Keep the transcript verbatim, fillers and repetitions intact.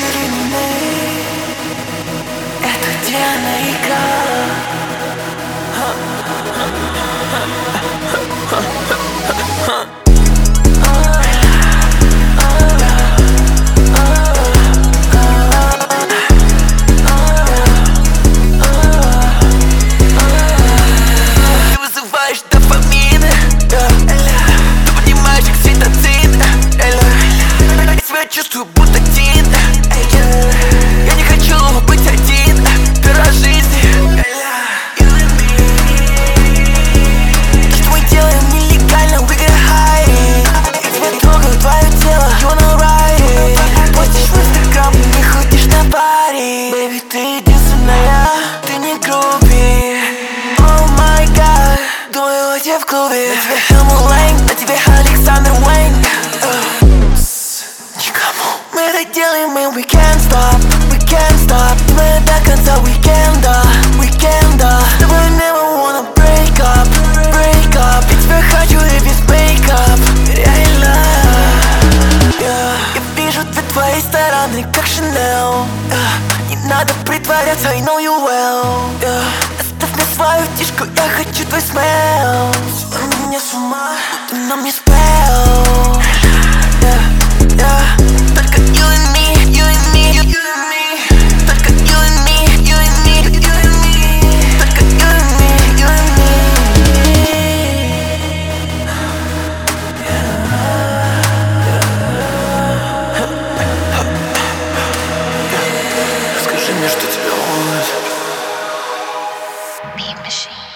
криминал. Это Диана игра. Ты вызываешь дофамин, ты понимаешь, как цветоцин. Я себя чувствую будто Дин. Я не хочу быть один. Пера жизни. То, что мы делаем нелегально, we get high. Я тебя трогаю, твое тело, you wanna ride. Постишь в инстаграм, не ходишь на пари. Baby, ты единственная, ты не груби. Oh my god, думаю о тебе в клубе. На тебе Хэмл Лейн, на тебе Александр Уэйн. Мы это делаем, и we can't stop, we can't stop. Мы до конца уикенда, уикенда. С тобой never wanna break up, break up. Я тебя хочу и без мейкап, реально. yeah. Я вижу для твоей стороны, как Шанел. yeah. Не надо притворяться, I know you well. yeah. Оставь мне свою тишку, я хочу твой смел. Свой меня с ума, будто на мне спел. yeah. yeah. Только you and me, you and me, you and me. Только you and me, you and me, you and me. Только you and me, you and me. Скажи мне, что тебя волнует. Beat Machine.